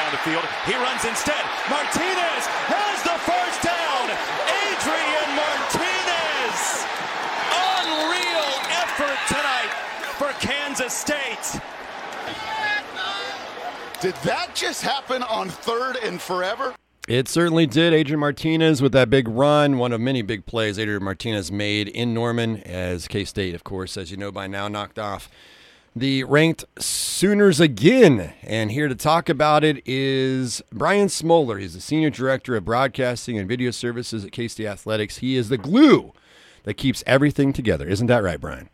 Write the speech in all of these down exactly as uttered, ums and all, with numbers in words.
down the field. He runs instead. Martinez has the first down. Adrian Martinez. Unreal effort tonight for Kansas State. Did that just happen on third and forever? It certainly did. Adrian Martinez with that big run, one of many big plays Adrian Martinez made in Norman, as K-State, of course, as you know by now, knocked off the ranked Sooners again. And here to talk about it is Brian Smoller. He's the Senior Director of Broadcasting and Video Services at K-State Athletics. He is the glue that keeps everything together. Isn't that right, Brian?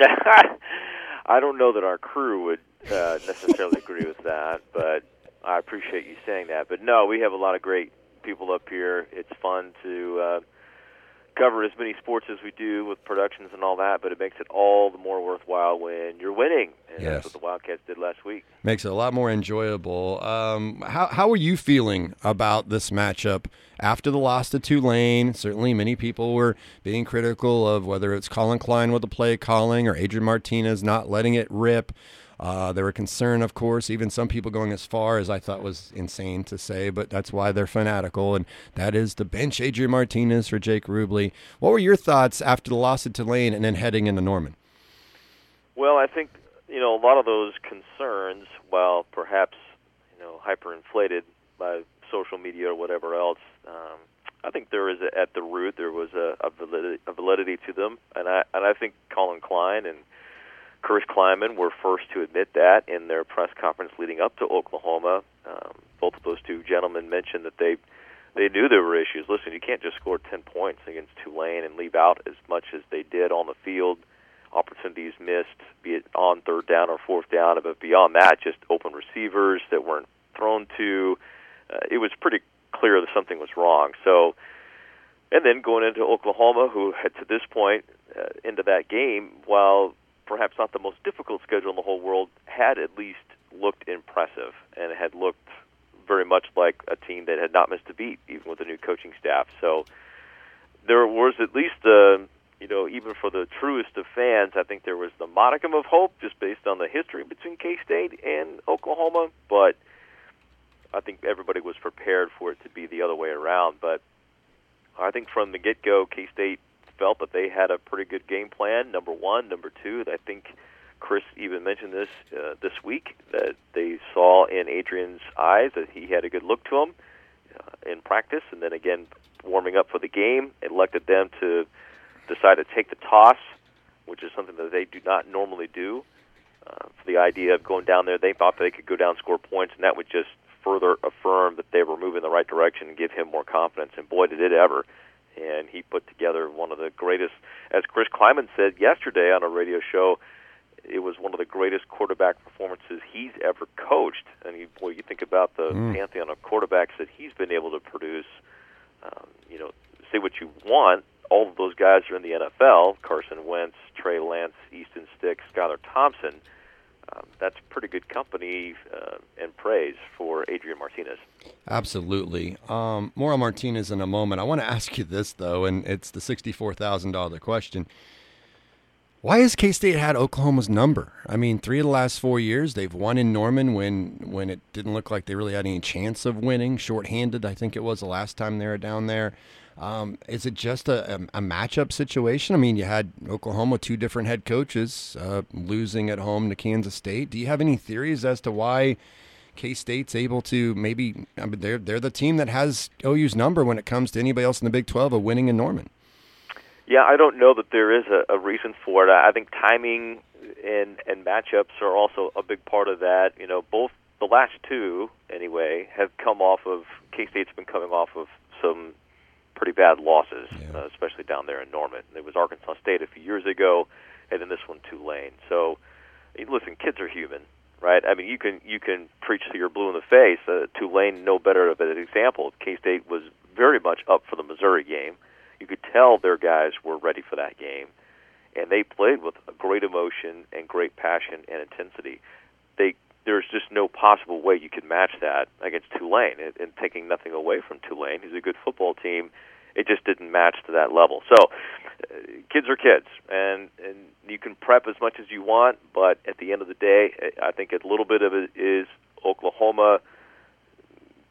I don't know that our crew would uh, necessarily agree with that, but I appreciate you saying that. But no, we have a lot of great people up here. It's fun to uh, cover as many sports as we do with productions and all that, but it makes it all the more worthwhile when you're winning. And yes. That's what the Wildcats did last week. Makes it a lot more enjoyable. Um, how, how are you feeling about this matchup after the loss to Tulane? Certainly many people were being critical of whether it's Colin Klein with the play calling or Adrian Martinez not letting it rip. Uh, they were concerned, of course, even some people going as far as I thought was insane to say, but that's why they're fanatical, and that is to bench Adrian Martinez for Jake Rubley. What were your thoughts after the loss to Tulane and then heading into Norman? Well, I think, you know, a lot of those concerns, while perhaps, you know, hyperinflated by social media or whatever else, um, I think there is, a, at the root, there was a, a, validity, a validity to them, and I, and I think Colin Klein and Chris Kleiman were first to admit that in their press conference leading up to Oklahoma. Um, both of those two gentlemen mentioned that they they knew there were issues. Listen, you can't just score ten points against Tulane and leave out as much as they did on the field. Opportunities missed, be it on third down or fourth down, but beyond that, just open receivers that weren't thrown to. Uh, it was pretty clear that something was wrong. So, and then going into Oklahoma, who had to this point uh, into that game, while perhaps not the most difficult schedule in the whole world, had at least looked impressive and had looked very much like a team that had not missed a beat, even with the new coaching staff. So there was at least, uh, you know, even for the truest of fans, I think there was the modicum of hope just based on the history between K-State and Oklahoma. But I think everybody was prepared for it to be the other way around. But I think from the get-go, K-State felt that they had a pretty good game plan, number one. Number two, I think Chris even mentioned this uh, this week, that they saw in Adrian's eyes that he had a good look to him uh, in practice, and then again warming up for the game. It elected them to decide to take the toss, which is something that they do not normally do. Uh, for the idea of going down there, they thought they could go down and score points, and that would just further affirm that they were moving in the right direction and give him more confidence, and boy, did it ever. And he put together one of the greatest, as Chris Kleiman said yesterday on a radio show, it was one of the greatest quarterback performances he's ever coached. And he, boy, you think about the mm. pantheon of quarterbacks that he's been able to produce. Um, you know, say what you want, all of those guys are in the N F L. Carson Wentz, Trey Lance, Easton Stick, Skylar Thompson. Um, that's pretty good company uh, and praise for Adrian Martinez. Absolutely. Um, more on Martinez in a moment. I want to ask you this, though, and it's the sixty-four thousand dollars question. Why has K-State had Oklahoma's number? I mean, three of the last four years, they've won in Norman when when it didn't look like they really had any chance of winning. Shorthanded, I think it was the last time they were down there. Um, is it just a, a, a matchup situation? I mean, you had Oklahoma, two different head coaches, uh, losing at home to Kansas State. Do you have any theories as to why K-State's able to maybe I mean, – they're, they're the team that has O U's number when it comes to anybody else in the Big twelve of winning in Norman? Yeah, I don't know that there is a, a reason for it. I think timing and, and matchups are also a big part of that. You know, both the last two, anyway, have come off of – K-State's been coming off of some – pretty bad losses, yeah. uh, especially down there in Norman. It was Arkansas State a few years ago, and then this one Tulane. So, listen, kids are human, right? I mean, you can you can preach till you're blue in the face. Uh, Tulane, no better of an example. K-State was very much up for the Missouri game. You could tell their guys were ready for that game, and they played with great emotion and great passion and intensity. They There's just no possible way you could match that against Tulane. And, and taking nothing away from Tulane, who's a good football team, it just didn't match to that level. So uh, kids are kids, and, and you can prep as much as you want, but at the end of the day, I think a little bit of it is Oklahoma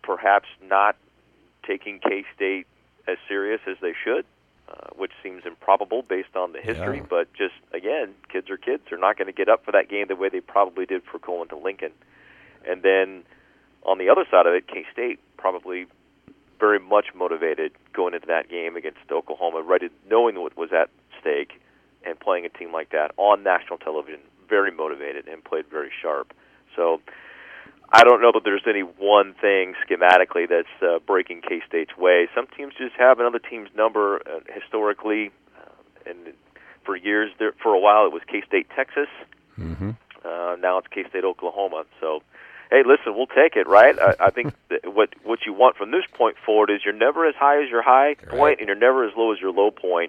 perhaps not taking K-State as serious as they should, uh, which seems improbable based on the history. Yeah. But just, again, kids are kids. They're not going to get up for that game the way they probably did for going to Lincoln. And then on the other side of it, K-State probably very much motivated going into that game against Oklahoma, ready, knowing what was at stake, and playing a team like that on national television, very motivated and played very sharp. So I don't know that there's any one thing schematically that's uh, breaking K-State's way. Some teams just have another team's number uh, historically, uh, and for years, there, for a while, it was K-State Texas. Mm-hmm. Uh, now it's K-State Oklahoma. So, hey, listen, we'll take it, right? I, I think that what what you want from this point forward is you're never as high as your high point, right, and you're never as low as your low point.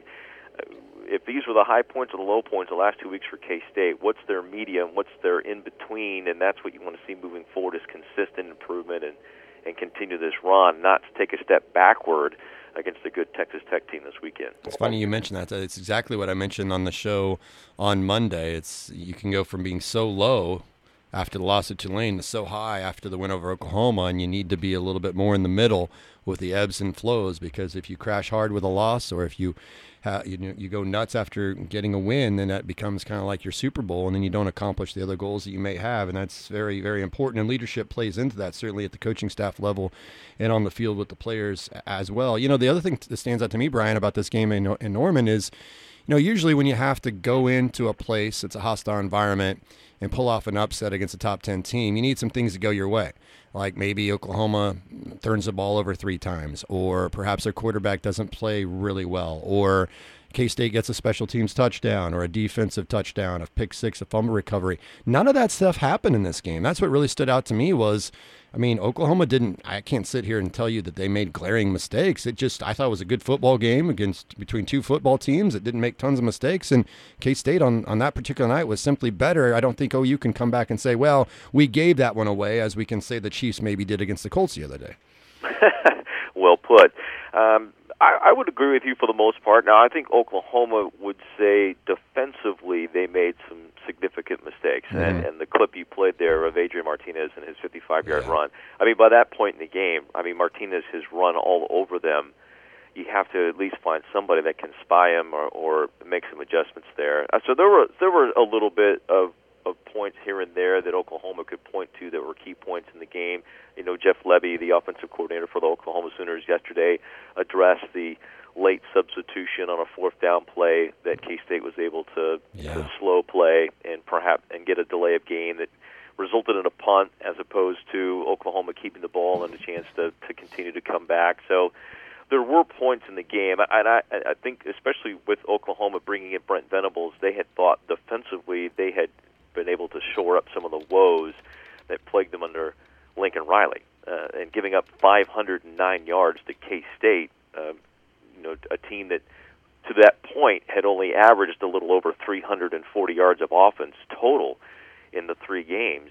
If these were the high points or the low points the last two weeks for K-State, what's their medium, what's their in-between, and that's what you want to see moving forward is consistent improvement and, and continue this run, not to take a step backward against a good Texas Tech team this weekend. It's funny you mentioned that. It's exactly what I mentioned on the show on Monday. It's you can go from being so low after the loss of Tulane to so high after the win over Oklahoma, and you need to be a little bit more in the middle with the ebbs and flows, because if you crash hard with a loss, or if you ha- you, know, you go nuts after getting a win, then that becomes kind of like your Super Bowl, and then you don't accomplish the other goals that you may have, and that's very, very important, and leadership plays into that, certainly at the coaching staff level and on the field with the players as well. You know, the other thing that stands out to me, Brian, about this game in, in Norman is, you know, usually when you have to go into a place, it's a hostile environment, and pull off an upset against a top ten team, you need some things to go your way. Like maybe Oklahoma turns the ball over three times, or perhaps their quarterback doesn't play really well, or K-State gets a special teams touchdown or a defensive touchdown, a pick six, a fumble recovery. None of that stuff happened in this game. That's what really stood out to me was, I mean, Oklahoma didn't, I can't sit here and tell you that they made glaring mistakes. It just, I thought it was a good football game against, between two football teams that didn't make tons of mistakes. And K-State on, on that particular night was simply better. I don't think O U can come back and say, well, we gave that one away, as we can say the Chiefs maybe did against the Colts the other day. Well put. Um, I, I would agree with you for the most part. Now, I think Oklahoma would say defensively they made some significant mistakes. Mm-hmm. And, and the clip you played there of Adrian Martinez and his fifty-five-yard yeah. run, I mean, by that point in the game, I mean, Martinez has run all over them. You have to at least find somebody that can spy him or, or make some adjustments there. Uh, so there were there were a little bit of of points here and there that Oklahoma could point to that were key points in the game. You know, Jeff Levy, the offensive coordinator for the Oklahoma Sooners yesterday, addressed the late substitution on a fourth down play that K-State was able to, yeah. to slow play and perhaps and get a delay of game that resulted in a punt as opposed to Oklahoma keeping the ball and a chance to, to continue to come back. So there were points in the game, and I, I think especially with Oklahoma bringing in Brent Venables, they had thought defensively they had been able to shore up some of the woes that plagued them under Lincoln Riley, uh, and giving up five hundred nine yards to K-State, uh, you know, a team that to that point had only averaged a little over three hundred forty yards of offense total in the three games.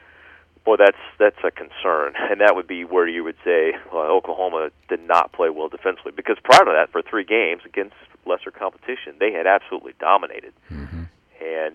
Boy, that's that's a concern, and that would be where you would say well, Oklahoma did not play well defensively, because prior to that, for three games against lesser competition, they had absolutely dominated. Mm-hmm. And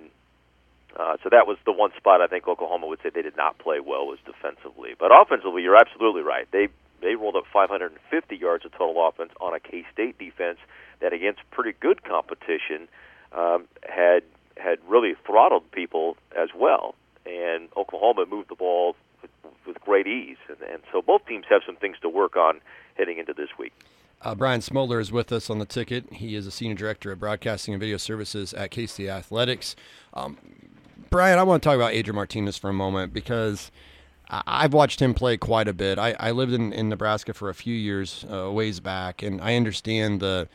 Uh, so that was the one spot I think Oklahoma would say they did not play well, was defensively. But offensively, you're absolutely right. They they rolled up five hundred fifty yards of total offense on a K-State defense that, against pretty good competition, um, had had really throttled people as well. And Oklahoma moved the ball with, with great ease. And, and so both teams have some things to work on heading into this week. Uh, Brian Smoller is with us on the ticket. He is a senior director of broadcasting and video services at K-State Athletics. Um, Brian, I want to talk about Adrian Martinez for a moment, because I've watched him play quite a bit. I, I lived in, in Nebraska for a few years, uh, ways back, and I understand the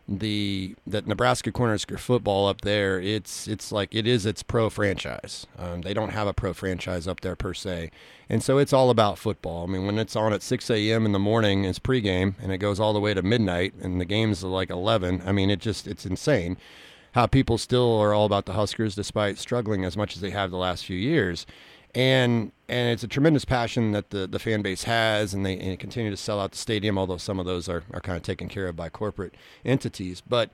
the that Nebraska Cornhusker football up there. It's it's like it is its pro franchise. Um, they don't have a pro franchise up there per se, and so it's all about football. I mean, when it's on at six a.m. in the morning, it's pregame, and it goes all the way to midnight, and the game's like eleven. I mean, it just it's insane how people still are all about the Huskers despite struggling as much as they have the last few years. And and it's a tremendous passion that the, the fan base has, and they, and they continue to sell out the stadium, although some of those are, are kind of taken care of by corporate entities. But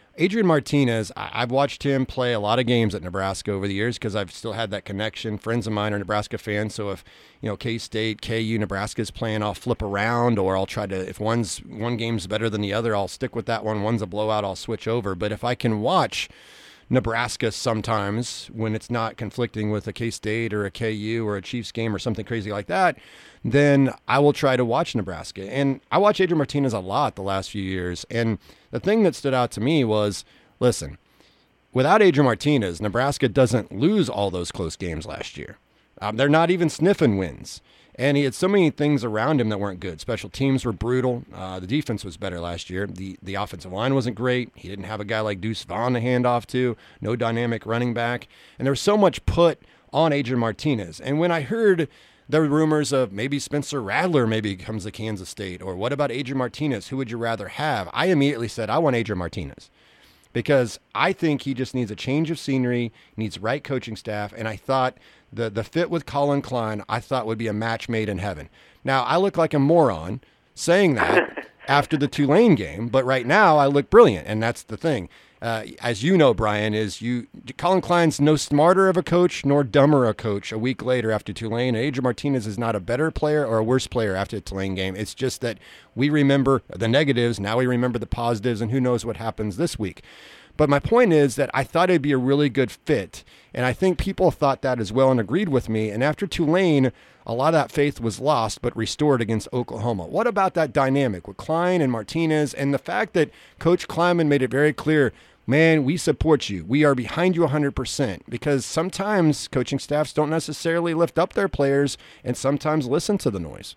Adrian Martinez, I- I've watched him play a lot of games at Nebraska over the years because I've still had that connection. Friends of mine are Nebraska fans, so if you know K-State, K U, Nebraska's playing, I'll flip around, or I'll try to. If one's one game's better than the other, I'll stick with that one. One's a blowout, I'll switch over. But if I can watch Nebraska sometimes when it's not conflicting with a K-State or a K U or a Chiefs game or something crazy like that, then I will try to watch Nebraska. And I watch Adrian Martinez a lot the last few years. And the thing that stood out to me was, listen, without Adrian Martinez, Nebraska doesn't lose all those close games last year. Um, they're not even sniffing wins. And he had so many things around him that weren't good. Special teams were brutal. Uh, the defense was better last year. The the offensive line wasn't great. He didn't have a guy like Deuce Vaughn to hand off to. No dynamic running back. And there was so much put on Adrian Martinez. And when I heard there were rumors of maybe Spencer Rattler maybe comes to Kansas State, or what about Adrian Martinez? Who would you rather have? I immediately said, I want Adrian Martinez. Because I think he just needs a change of scenery, needs right coaching staff, and I thought the the fit with Colin Klein, I thought would be a match made in heaven. Now, I look like a moron saying that after the Tulane game, but right now I look brilliant, and that's the thing. Uh, as you know, Brian, is you Colin Klein's no smarter of a coach nor dumber a coach a week later after Tulane. And Adrian Martinez is not a better player or a worse player after the Tulane game. It's just that we remember the negatives, now we remember the positives, and who knows what happens this week. But my point is that I thought it'd be a really good fit, and I think people thought that as well and agreed with me. And after Tulane, a lot of that faith was lost but restored against Oklahoma. What about that dynamic with Klein and Martinez, and the fact that Coach Klieman made it very clear, man, we support you. We are behind you one hundred percent, because sometimes coaching staffs don't necessarily lift up their players and sometimes listen to the noise.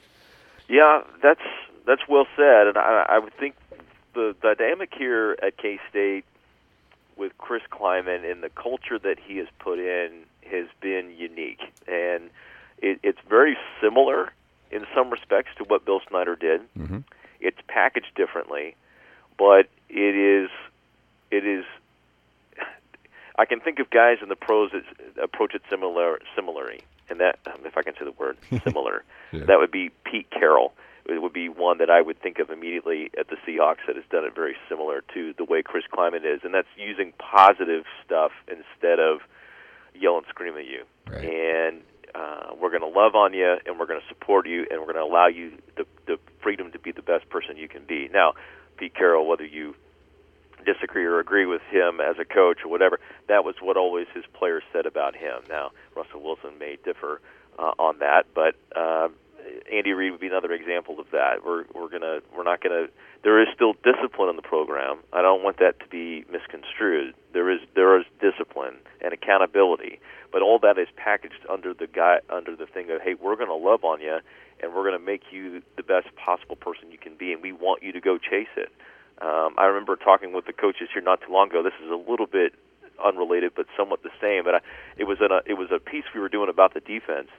Yeah, that's that's well said, and I, I would think the dynamic here at K-State with Chris Klieman and the culture that he has put in has been unique, and it, it's very similar in some respects to what Bill Snyder did. Mm-hmm. It's packaged differently, but it is it is. I can think of guys in the pros that approach it similar, similarly, and that, if I can say the word, similar. Yeah. That would be Pete Carroll. It would be one that I would think of immediately at the Seahawks that has done it very similar to the way Chris Klieman is, and that's using positive stuff instead of yell and scream at you. Right. And uh, we're going to love on you, and we're going to support you, and we're going to allow you the, the freedom to be the best person you can be. Now, Pete Carroll, whether you disagree or agree with him as a coach or whatever, that was what always his players said about him. Now, Russell Wilson may differ uh, on that, but uh, Andy Reid would be another example of that. We're we're gonna we're not gonna. There is still discipline in the program. I don't want that to be misconstrued. There is there is discipline and accountability, but all that is packaged under the guy under the thing of, hey, we're going to love on you, and we're going to make you the best possible person you can be, and we want you to go chase it. Um, I remember talking with the coaches here not too long ago. This is a little bit unrelated, but somewhat the same. But I, it was in a it was a piece we were doing about the defense,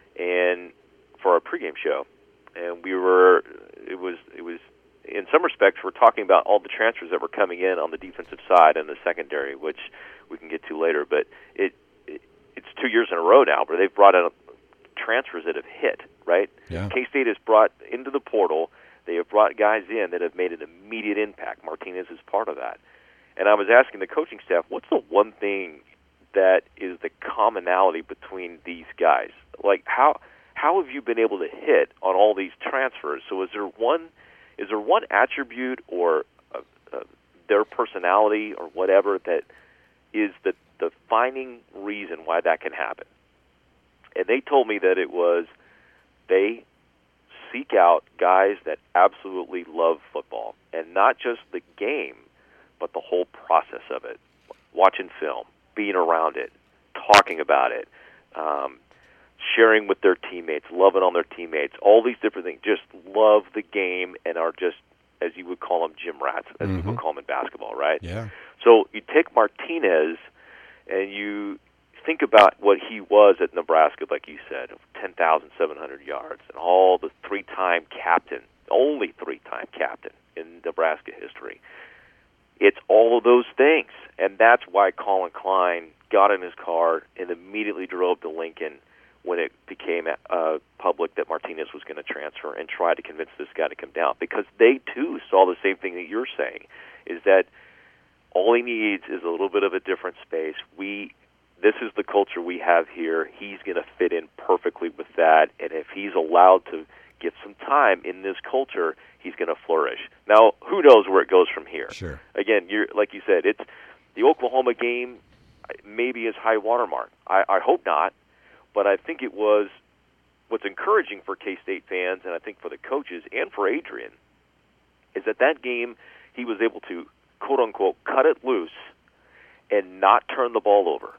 and for our pregame show, and we were it was it was in some respects we're talking about all the transfers that were coming in on the defensive side and the secondary, which we can get to later. But it, it it's two years in a row now where they've brought in transfers that have hit. Right, yeah. K-State has brought into the portal. They have brought guys in that have made an immediate impact. Martinez is part of that. And I was asking the coaching staff, what's the one thing that is the commonality between these guys? Like, how how have you been able to hit on all these transfers? So is there one is there one attribute or uh, uh, their personality or whatever that is the defining reason why that can happen? And they told me that it was they seek out guys that absolutely love football, and not just the game, but the whole process of it, watching film, being around it, talking about it, um, sharing with their teammates, loving on their teammates, all these different things, just love the game and are just, as you would call them, gym rats, as mm-hmm. people call them in basketball, right? Yeah. So you take Martinez and you think about what he was at Nebraska, like you said, ten thousand seven hundred yards, and all the three-time captain, only three-time captain in Nebraska history. It's all of those things, and that's why Colin Klein got in his car and immediately drove to Lincoln when it became uh, public that Martinez was going to transfer and try to convince this guy to come down, because they, too, saw the same thing that you're saying, is that All he needs is a little bit of a different space. We, this is the culture we have here. He's going to fit in perfectly with that, and if he's allowed to get some time in this culture, he's going to flourish. Now, who knows where it goes from here? Sure. Again, you're like you said, it's the Oklahoma game. Maybe his high watermark. I, I hope not, but I think it was. What's encouraging for K-State fans, and I think for the coaches and for Adrian, is that that game he was able to, quote-unquote, cut it loose and not turn the ball over.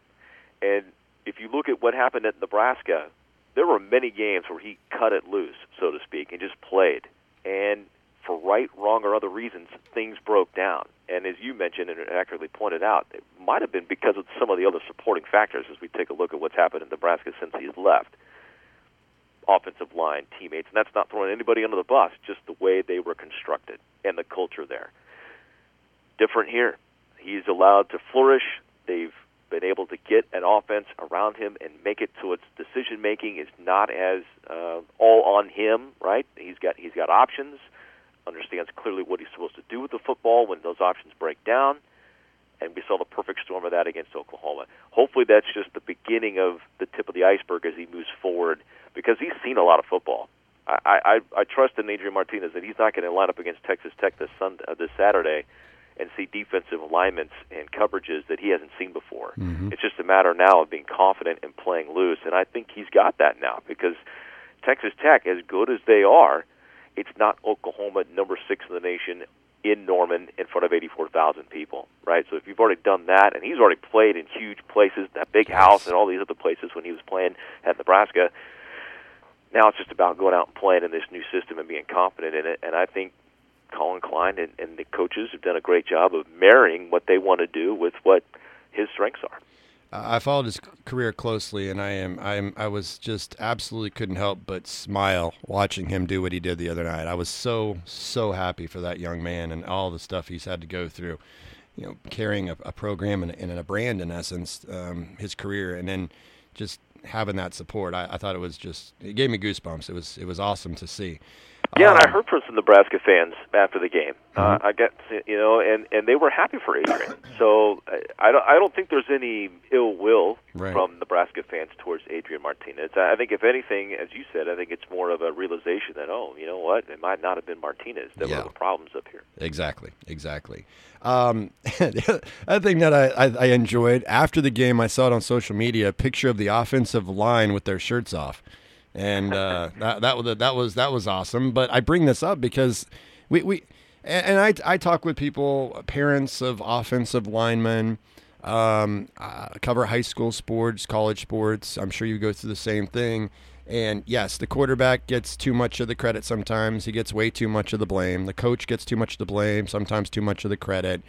And if you look at what happened at Nebraska, there were many games where he cut it loose, so to speak, and just played. And for right, wrong, or other reasons, things broke down. And as you mentioned and accurately pointed out, it might have been because of some of the other supporting factors as we take a look at what's happened in Nebraska since he's left. Offensive line, teammates, and that's not throwing anybody under the bus, just the way they were constructed and the culture there. Different here. He's allowed to flourish. They've been able to get an offense around him and make it so its decision-making is not as uh, all on him, right? He's got he's got options, understands clearly what he's supposed to do with the football when those options break down, and we saw the perfect storm of that against Oklahoma. Hopefully that's just the beginning of the tip of the iceberg as he moves forward, because he's seen a lot of football. I, I, I trust in Adrian Martinez that he's not going to line up against Texas Tech this Sunday, uh, this Saturday and see defensive alignments and coverages that he hasn't seen before. Mm-hmm. It's just a matter now of being confident and playing loose, and I think he's got that now, because Texas Tech, as good as they are, it's not Oklahoma, number six in the nation, in Norman in front of eighty-four thousand people, right? So if you've already done that, and he's already played in huge places, that big house and all these other places when he was playing at Nebraska, now it's just about going out and playing in this new system and being confident in it. And I think Colin Klein and, and the coaches have done a great job of marrying what they want to do with what his strengths are. Uh, I followed his career closely, and I am I am I was just absolutely couldn't help but smile watching him do what he did the other night. I was so so happy for that young man and all the stuff he's had to go through, you know, carrying a, a program and, and a brand in essence, um, his career, and then just having that support. I, I thought it was just it gave me goosebumps. It was it was awesome to see. Yeah, um, and I heard from some Nebraska fans after the game. Mm-hmm. Uh, I got, you know, and, and they were happy for Adrian. So I, I don't I don't think there's any ill will right. from Nebraska fans towards Adrian Martinez. I think if anything, as you said, I think it's more of a realization that, oh, you know what, it might not have been Martinez that yeah. were the problems up here. Exactly, exactly. Um, the other thing that I, I, I enjoyed after the game, I saw it on social media, a picture of the offensive line with their shirts off. And uh, that that was that was that was awesome. But I bring this up because we we and, and I I talk with people, parents of offensive linemen, um, uh, cover high school sports, college sports. I'm sure you go through the same thing. And yes, the quarterback gets too much of the credit sometimes. He gets way too much of the blame. The coach gets too much of the blame, sometimes too much of the credit.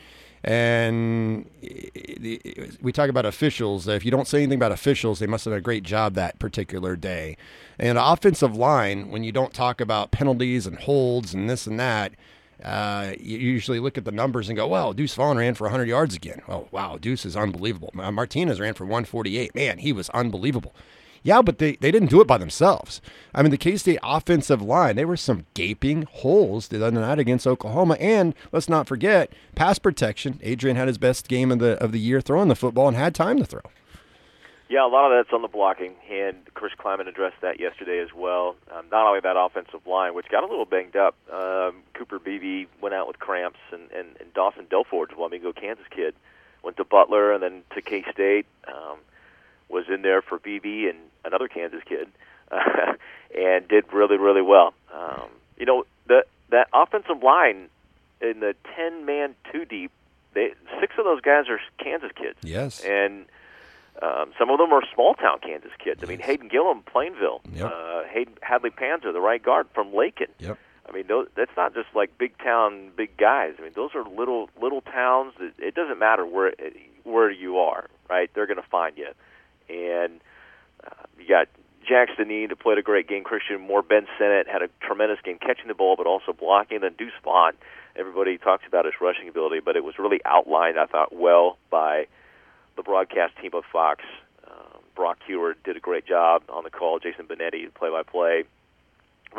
And we talk about officials. If you don't say anything about officials, they must have done a great job that particular day. And offensive line, when you don't talk about penalties and holds and this and that, uh, you usually look at the numbers and go, well, Deuce Vaughn ran for one hundred yards again. Oh, wow, Deuce is unbelievable. Martinez ran for one forty-eight. Man, he was unbelievable. Yeah, but they, they didn't do it by themselves. I mean, the K-State offensive line, there were some gaping holes the other night against Oklahoma. And let's not forget, pass protection. Adrian had his best game of the of the year throwing the football and had time to throw. Yeah, a lot of that's on the blocking, and Chris Kleiman addressed that yesterday as well. Um, not only that offensive line, which got a little banged up. Um, Cooper Beebe went out with cramps, and, and, and Dawson Delforge, Wamego, Kansas kid, went to Butler and then to K-State. Um, was in there for B B and another Kansas kid, uh, and did really, really well. Um, you know, the, that offensive line in the ten-man two-deep, they, six of those guys are Kansas kids. Yes. And um, some of them are small-town Kansas kids. I mean, Hayden Gillum, Plainville. Yep. Uh, Hayden Hadley Panzer, the right guard from Lakin. Yep. I mean, those, that's not just like big-town, big guys. I mean, those are little little towns. That, it doesn't matter where where you are, right? They're going to find you. And uh, you got Jackson Dean, who played a great game. Christian Moore, Ben Sennett had a tremendous game catching the ball, but also blocking. And Deuce Vaughn, everybody talks about his rushing ability, but it was really outlined, I thought, well by the broadcast team of Fox. Um, Brock Heward did a great job on the call. Jason Benetti, play-by-play, really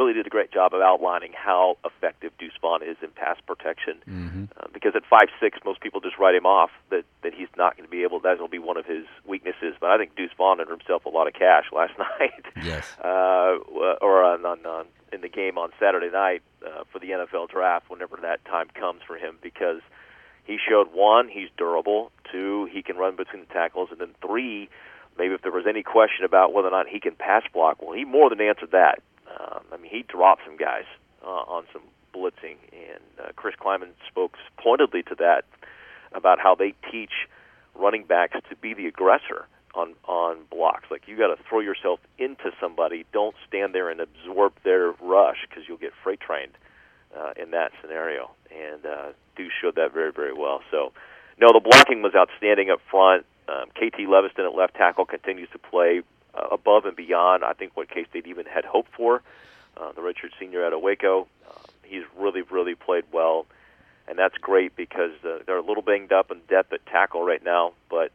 really did a great job of outlining how effective Deuce Vaughn is in pass protection. Mm-hmm. Uh, because at five six, most people just write him off, that, that he's not going to be able, that will be one of his weaknesses. But I think Deuce Vaughn earned himself a lot of cash last night. Yes. Uh, or on, on, on in the game on Saturday night uh, for the N F L draft, whenever that time comes for him, because he showed, one, he's durable, two, he can run between the tackles, and then three, maybe if there was any question about whether or not he can pass block, well, he more than answered that. Um, I mean, he dropped some guys uh, on some blitzing, and uh, Chris Kleiman spoke pointedly to that about how they teach running backs to be the aggressor on on blocks. Like, you got to throw yourself into somebody. Don't stand there and absorb their rush, because you'll get freight trained uh, in that scenario. And uh, Deuce showed that very, very well. So, no, the blocking was outstanding up front. Um, K T Leviston at left tackle continues to play uh, above and beyond, I think, what K-State even had hoped for. Uh, the Richard Senior out of Waco, uh, he's really, really played well. And that's great, because uh, they're a little banged up in depth at tackle right now, but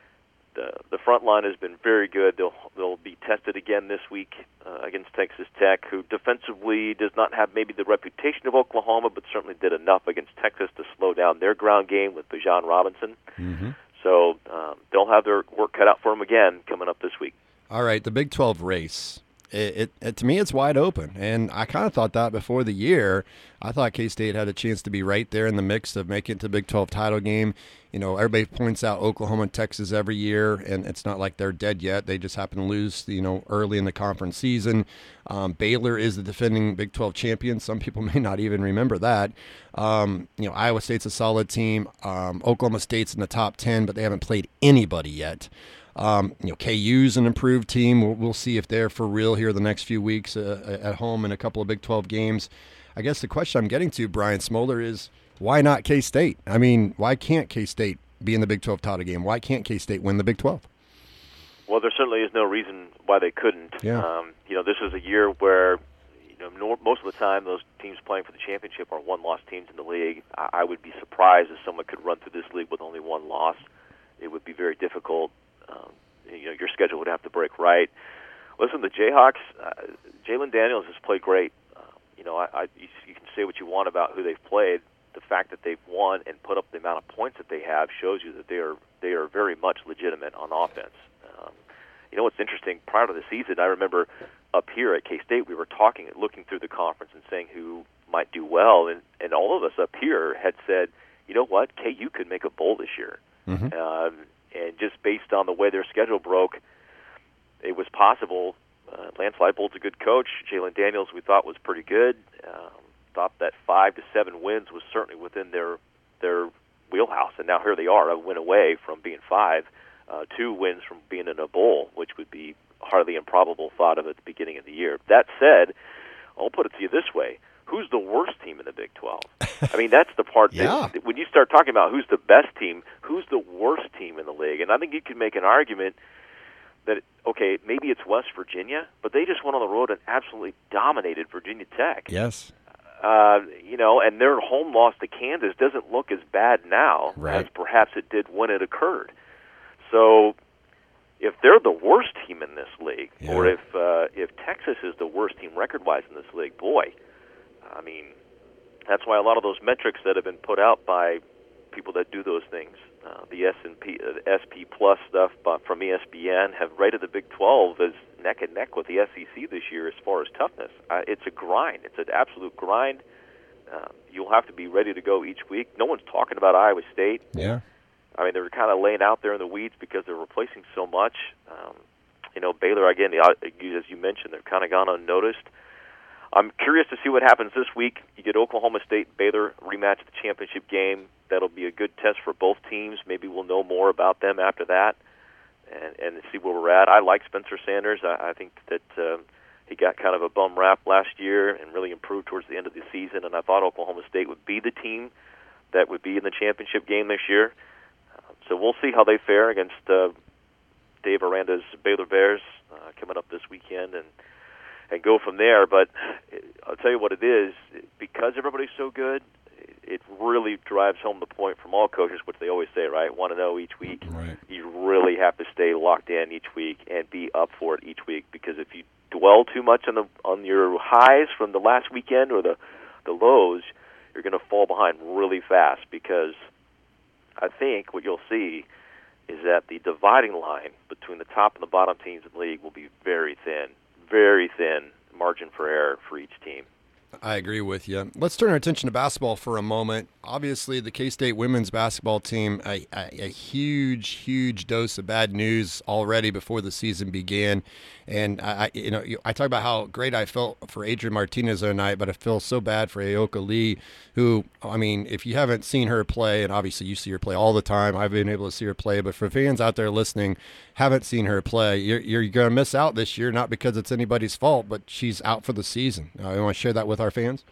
the the front line has been very good. They'll they'll be tested again this week uh, against Texas Tech, who defensively does not have maybe the reputation of Oklahoma, but certainly did enough against Texas to slow down their ground game with Bijan Robinson. Mm-hmm. So um, they'll have their work cut out for them again coming up this week. All right, the Big twelve race. It, it, it to me, it's wide open, and I kind of thought that before the year. I thought K-State had a chance to be right there in the mix of making it to the Big twelve title game. You know, everybody points out Oklahoma and Texas every year, and it's not like they're dead yet. They just happen to lose, you know, early in the conference season. Um, Baylor is the defending Big twelve champion. Some people may not even remember that. Um, you know, Iowa State's a solid team. Um, Oklahoma State's in the top ten, but they haven't played anybody yet. Um, you know, K U's an improved team. We'll, we'll see if they're for real here the next few weeks uh, at home in a couple of Big twelve games. I guess the question I'm getting to, Brian Smoller, is why not K-State? I mean, why can't K-State be in the Big twelve title game? Why can't K-State win the Big twelve? Well, there certainly is no reason why they couldn't. Yeah. Um, you know, this is a year where, you know, nor, most of the time those teams playing for the championship are one-loss teams in the league. I, I would be surprised if someone could run through this league with only one loss. It would be very difficult. Um, you know, your schedule would have to break right. Listen, the Jayhawks, uh, Jalen Daniels has played great. Uh, you know, I, I, you, you can say what you want about who they've played. The fact that they've won and put up the amount of points that they have shows you that they are they are very much legitimate on offense. Um, you know what's interesting? Prior to the season, I remember up here at K-State, we were talking, looking through the conference and saying who might do well, and, and all of us up here had said, you know what, K U could make a bowl this year. Mm-hmm. Um, and just based on the way their schedule broke, it was possible. Uh, Lance Leipold's a good coach. Jalen Daniels, we thought, was pretty good. Um, thought that five to seven wins was certainly within their their wheelhouse, and now here they are, a win away from being five, uh, two wins from being in a bowl, which would be hardly improbable thought of at the beginning of the year. That said, I'll put it to you this way. Who's the worst team in the Big twelve? I mean, that's the part yeah. that when you start talking about who's the best team, who's the worst team in the league? And I think you can make an argument that, okay, maybe it's West Virginia, but they just went on the road and absolutely dominated Virginia Tech. Yes. Uh, you know, and their home loss to Kansas doesn't look as bad now right. as perhaps it did when it occurred. So if they're the worst team in this league, yeah. or if uh, if Texas is the worst team record-wise in this league, boy, I mean, that's why a lot of those metrics that have been put out by people that do those things, uh, the S and P, uh, S P Plus stuff from E S P N, have rated the Big twelve as neck and neck with the S E C this year as far as toughness. Uh, it's a grind. It's an absolute grind. Uh, you'll have to be ready to go each week. No one's talking about Iowa State. Yeah. I mean, they were kind of laying out there in the weeds because they're replacing so much. Um, you know, Baylor, again, as you mentioned, they've kind of gone unnoticed. I'm curious to see what happens this week. You get Oklahoma State, Baylor rematch the championship game. That'll be a good test for both teams. Maybe we'll know more about them after that and, and see where we're at. I like Spencer Sanders. I, I think that uh, he got kind of a bum rap last year and really improved towards the end of the season, and I thought Oklahoma State would be the team that would be in the championship game this year. Uh, so we'll see how they fare against uh, Dave Aranda's Baylor Bears uh, coming up this weekend, and and go from there. But I'll tell you what it is, because everybody's so good, it really drives home the point from all coaches, which they always say, right, want to know each week. Right. You really have to stay locked in each week and be up for it each week, because if you dwell too much on the on your highs from the last weekend or the the lows, you're going to fall behind really fast, because I think what you'll see is that the dividing line between the top and the bottom teams in the league will be very thin, very thin margin for error for each team. I agree with you. Let's turn our attention to basketball for a moment. Obviously, the K-State women's basketball team, a, a, a huge, huge dose of bad news already before the season began. And I, you know, I talk about how great I felt for Adrian Martinez the other night, but I feel so bad for Ayoka Lee, who, I mean, if you haven't seen her play, and obviously you see her play all the time, I've been able to see her play, but for fans out there listening, haven't seen her play, you're, you're going to miss out this year, not because it's anybody's fault, but she's out for the season. Uh, you want to share that with our fans?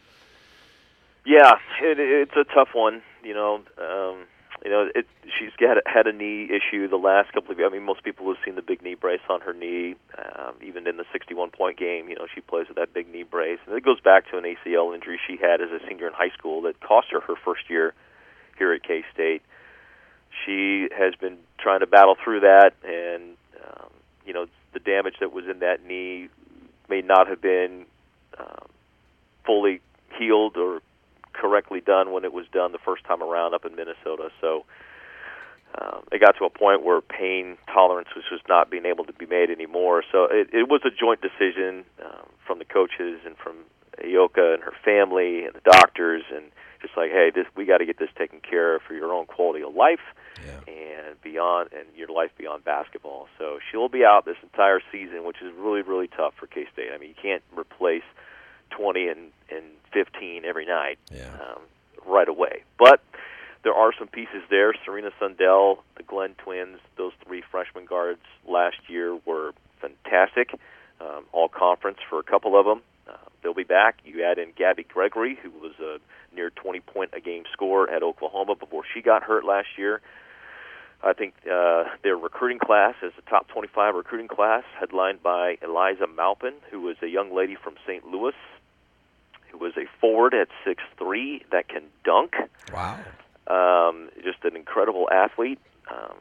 Yeah, it, it's a tough one. You know, um, you know, it, she's got had a knee issue the last couple of years. I mean, most people have seen the big knee brace on her knee. Um, even in the sixty-one point game, you know, she plays with that big knee brace, and it goes back to an A C L injury she had as a senior in high school that cost her her first year here at K-State. She has been trying to battle through that, and um, you know, the damage that was in that knee may not have been um, fully healed or correctly done when it was done the first time around up in Minnesota. So um, it got to a point where pain tolerance was just not being able to be made anymore. So it, it was a joint decision um, from the coaches and from Ayoka and her family and the doctors, and just like, hey, this we got to get this taken care of for your own quality of life yeah. and beyond, and your life beyond basketball. So she'll be out this entire season, which is really, really tough for K-State. I mean, you can't replace twenty and, and fifteen every night yeah. um, right away. But there are some pieces there. Serena Sundell, the Glenn twins, those three freshman guards last year were fantastic, um, all conference for a couple of them. Uh, they'll be back. You add in Gabby Gregory, who was a near twenty point a game scorer at Oklahoma before she got hurt last year. I think uh, their recruiting class is a top twenty-five recruiting class, headlined by Eliza Maupin, who was a young lady from Saint Louis, who was a forward at six three that can dunk. Wow. Um, just an incredible athlete. Um,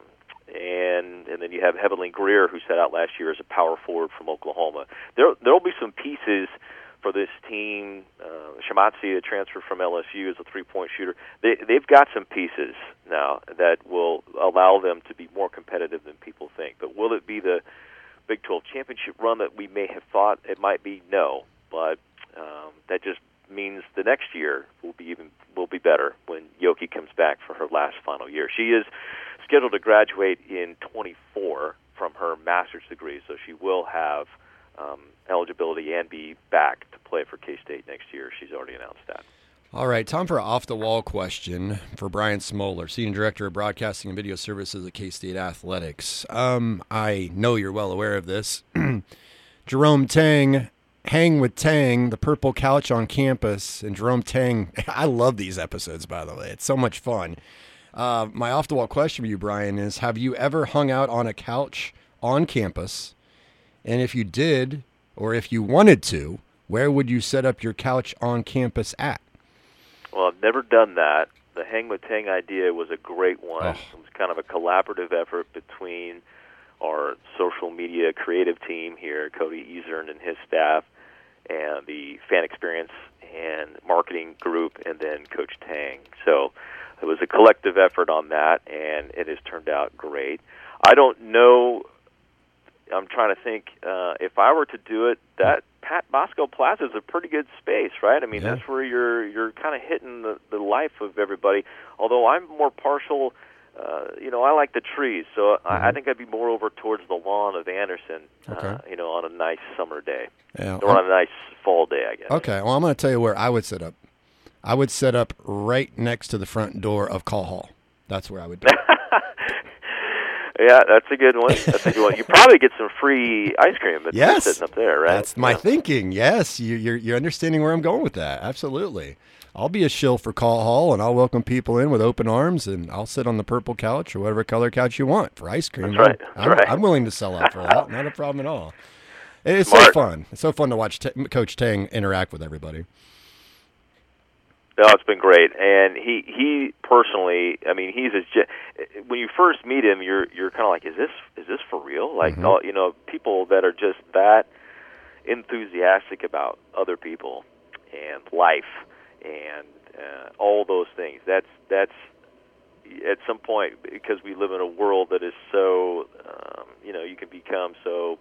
and and then you have Heavenly Greer, who set out last year as a power forward from Oklahoma. There there will be some pieces for this team. Uh, Shamatsi, a transfer from L S U, is a three-point shooter. They, they've got some pieces now that will allow them to be more competitive than people think. But will it be the Big twelve championship run that we may have thought it might be? No. But um, that just means the next year will be even will be better when Yoki comes back for her last final year. She is scheduled to graduate in twenty-four from her master's degree, so she will have um, eligibility and be back to play for K-State next year. She's already announced that. All right, time for an off-the-wall question for Brian Smoller, Senior Director of Broadcasting and Video Services at K-State Athletics. Um, I know you're well aware of this. Jerome Tang, Hang with Tang, the purple couch on campus, and Jerome Tang. I love these episodes, by the way. It's so much fun. Uh, my off-the-wall question for you, Brian, is have you ever hung out on a couch on campus? And if you did, or if you wanted to, where would you set up your couch on campus at? Well, I've never done that. The Hang with Tang idea was a great one. Oh. It was kind of a collaborative effort between our social media creative team here, Cody Easern and his staff, and the fan experience and marketing group, and then Coach Tang. So it was a collective effort on that, and it has turned out great. I don't know. I'm trying to think. Uh, if I were to do it, that Pat Bosco Plaza is a pretty good space, right? I mean, Yeah. that's where you're you're kind of hitting the, the life of everybody. Although I'm more partial, uh, you know, I like the trees, so mm-hmm. I, I think I'd be more over towards the lawn of Anderson, okay. uh, you know, on a nice summer day, Yeah. or on a nice fall day, I guess. Okay, well, I'm going to tell you where I would set up. I would set up right next to the front door of Call Hall. That's where I would do it. Yeah, that's a good one. That's a good one. You probably get some free ice cream, but yes, sitting up there, right? That's my yeah. thinking. Yes, you, you're you're understanding where I'm going with that. Absolutely. I'll be a shill for Call Hall, and I'll welcome people in with open arms, and I'll sit on the purple couch or whatever color couch you want for ice cream. That's right. I'm, That's I'm, right. I'm willing to sell out for that. Not a problem at all. It's Smart. so fun. It's so fun to watch T- Coach Tang interact with everybody. No, it's been great, and he he personally, I mean, he's a when you first meet him, you're you're kind of like, is this is this for real? Like, Mm-hmm. all, you know, people that are just that enthusiastic about other people and life and uh, all those things. That's that's at some point, because we live in a world that is so, um, you know, you can become so,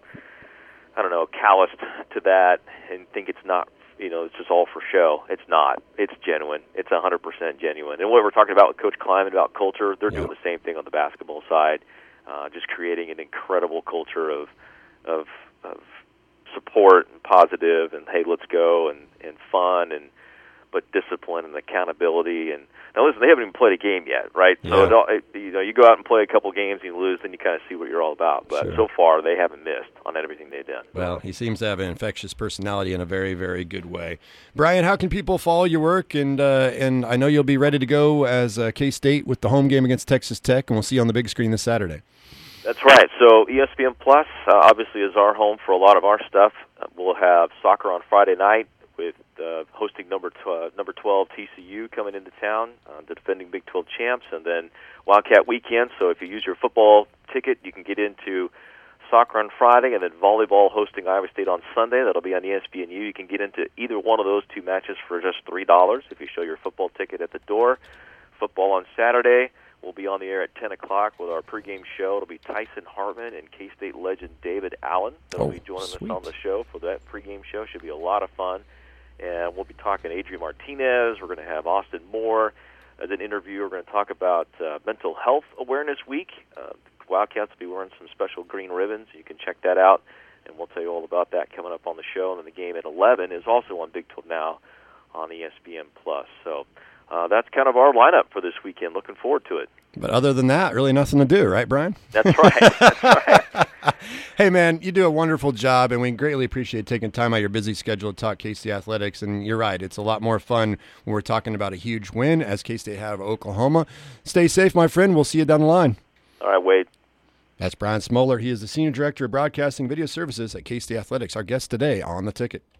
I don't know, calloused to that and think it's not, you know, it's just all for show. It's not. It's genuine. It's one hundred percent genuine. And what we're talking about with Coach Kleiman about culture, they're yeah. doing the same thing on the basketball side, uh, just creating an incredible culture of, of, of support and positive and, hey, let's go, and, and fun, and but discipline and accountability. And now, listen, they haven't even played a game yet, right? Yeah. So it all, it, you know, you go out and play a couple games, and you lose, then you kind of see what you're all about. But Sure. so far, they haven't missed on everything they've done. Well, he seems to have an infectious personality in a very, very good way. Brian, how can people follow your work? And uh, and I know you'll be ready to go as uh, K-State with the home game against Texas Tech, and we'll see you on the big screen this Saturday. That's right. So E S P N Plus uh, obviously is our home for a lot of our stuff. Uh, we'll have soccer on Friday night with uh, hosting number tw- uh, number twelve T C U coming into town, uh, the defending Big twelve champs, and then Wildcat Weekend. So if you use your football ticket, you can get into soccer on Friday, and then volleyball hosting Iowa State on Sunday. That'll be on E S P N U. You can get into either one of those two matches for just three dollars if you show your football ticket at the door. Football on Saturday. We'll be on the air at ten o'clock with our pregame show. It'll be Tyson Hartman and K-State legend David Allen that'll Oh, be joining sweet. us on the show for that pregame show. Should be a lot of fun. And we'll be talking Adrian Martinez. We're going to have Austin Moore as an interview. We're going to talk about uh, Mental Health Awareness Week. Uh, Wildcats will be wearing some special green ribbons. You can check that out, and we'll tell you all about that coming up on the show. And then the game at eleven is also on Big twelve Now on E S P N Plus. So uh, that's kind of our lineup for this weekend. Looking forward to it. But other than that, really nothing to do, right, Brian? That's right. That's right. Hey, man, you do a wonderful job, and we greatly appreciate taking time out of your busy schedule to talk K-State athletics. And you're right, it's a lot more fun when we're talking about a huge win, as K-State had over Oklahoma. Stay safe, my friend. We'll see you down the line. All right, Wade. That's Brian Smoller. He is the Senior Director of Broadcasting Video Services at K-State Athletics, our guest today on The Ticket.